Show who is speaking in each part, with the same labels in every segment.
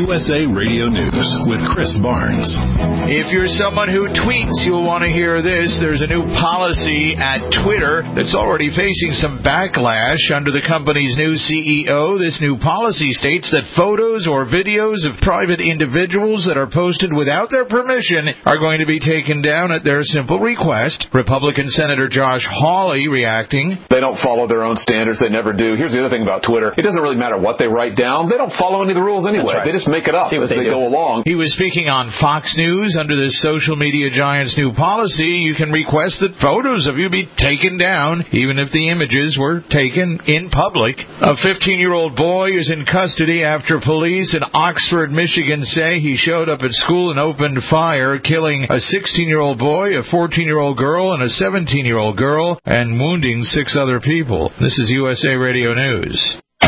Speaker 1: USA Radio News with Chris Barnes.
Speaker 2: If you're someone who tweets, you'll want to hear this. There's a new policy at Twitter that's already facing some backlash under the company's new CEO. This new policy states that photos or videos of private individuals that are posted without their permission are going to be taken down at their simple request. Republican Senator Josh Hawley reacting.
Speaker 3: They don't follow their own standards. They never do. Here's the other thing about Twitter. It doesn't really matter what they write down. They don't follow any of the rules anyway. Right. They just make it up as they go along.
Speaker 2: He was speaking on Fox News. Under this social media giant's new policy, you can request that photos of you be taken down, even if the images were taken in public. A 15-year-old boy is in custody after police in Oxford, Michigan say he showed up at school and opened fire, killing a 16-year-old boy, a 14-year-old girl, and a 17-year-old girl, and wounding 6 other people. This is USA Radio News.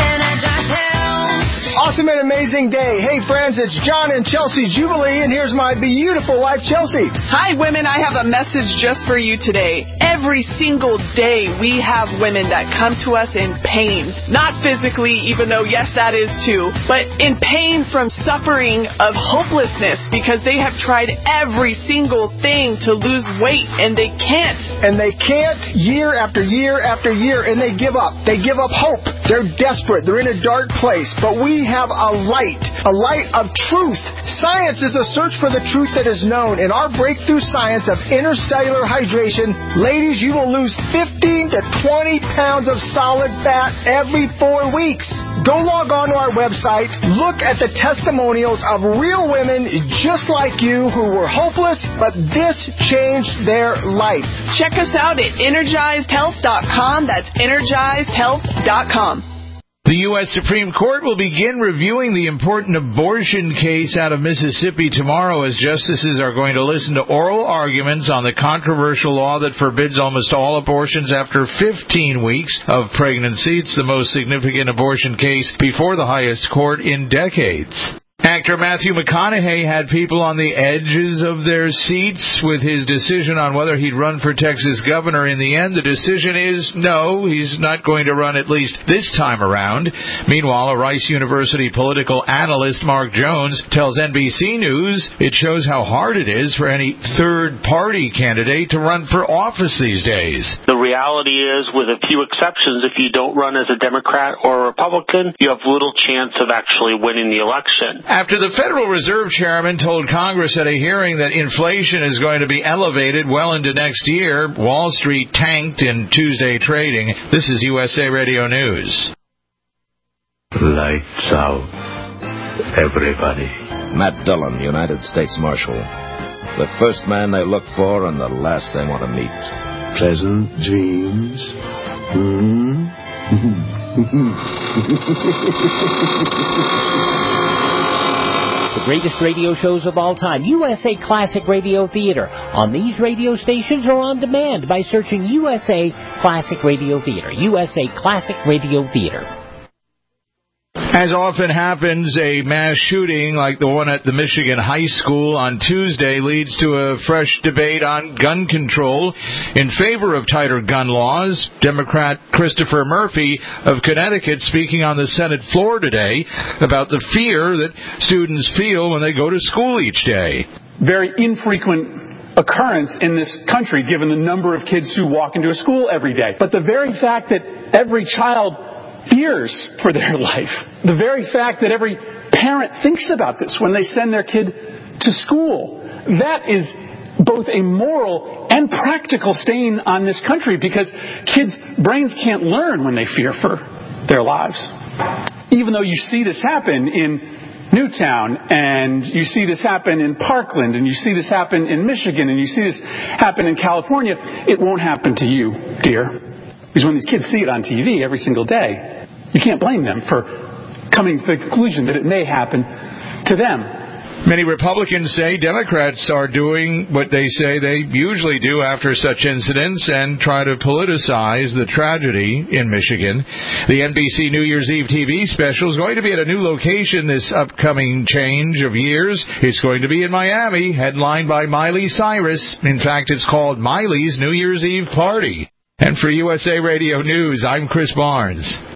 Speaker 4: Awesome and amazing day. Hey, friends, it's John and Chelsea Jubilee, and here's my beautiful wife, Chelsea.
Speaker 5: Hi, women. I have a message just for you today. Every single day, we have women that come to us in pain. Not physically, even though, yes, that is too, but in pain from suffering of hopelessness because they have tried every single thing to lose weight, and they can't.
Speaker 4: And they can't year after year after year, and they give up. They give up hope. They're desperate. They're in a dark place, but we have a light of truth. Science is a search for the truth that is known. In our breakthrough science of intercellular hydration, ladies, you will lose 15 to 20 pounds of solid fat every 4 weeks. Go log on to our website, look at the testimonials of real women just like you who were hopeless, but this changed their life.
Speaker 5: Check us out at energizedhealth.com. That's energizedhealth.com.
Speaker 2: The U.S. Supreme Court will begin reviewing the important abortion case out of Mississippi tomorrow as justices are going to listen to oral arguments on the controversial law that forbids almost all abortions after 15 weeks of pregnancy. It's the most significant abortion case before the highest court in decades. Actor Matthew McConaughey had people on the edges of their seats with his decision on whether he'd run for Texas governor. In the end, the decision is no, he's not going to run, at least this time around. Meanwhile, a Rice University political analyst, Mark Jones, tells NBC News it shows how hard it is for any third-party candidate to run for office these days.
Speaker 6: The reality is, with a few exceptions, if you don't run as a Democrat or a Republican, you have little chance of actually winning the election.
Speaker 2: After the Federal Reserve Chairman told Congress at a hearing that inflation is going to be elevated well into next year, Wall Street tanked in Tuesday trading. This is USA Radio News.
Speaker 7: Lights out, everybody.
Speaker 8: Matt Dillon, United States Marshal. The first man they look for and the last they want to meet.
Speaker 7: Pleasant dreams.
Speaker 9: The greatest radio shows of all time, USA Classic Radio Theater, on these radio stations or on demand by searching USA Classic Radio Theater. USA Classic Radio Theater.
Speaker 2: As often happens, a mass shooting like the one at the Michigan High School on Tuesday leads to a fresh debate on gun control in favor of tighter gun laws. Democrat Christopher Murphy of Connecticut speaking on the Senate floor today about the fear that students feel when they go to school each day.
Speaker 10: Very infrequent occurrence in this country, given the number of kids who walk into a school every day. But the very fact that every child fears for their life, the very fact that every parent thinks about this when they send their kid to school, that is both a moral and practical stain on this country, because kids' brains can't learn when they fear for their lives. Even though you see this happen in Newtown, and you see this happen in Parkland, and you see this happen in Michigan, and you see this happen in California, it won't happen to you, dear. Because when these kids see it on TV every single day, you can't blame them for coming to the conclusion that it may happen to them.
Speaker 2: Many Republicans say Democrats are doing what they say they usually do after such incidents and try to politicize the tragedy in Michigan. The NBC New Year's Eve TV special is going to be at a new location this upcoming change of years. It's going to be in Miami, headlined by Miley Cyrus. In fact, it's called Miley's New Year's Eve Party. And for USA Radio News, I'm Chris Barnes.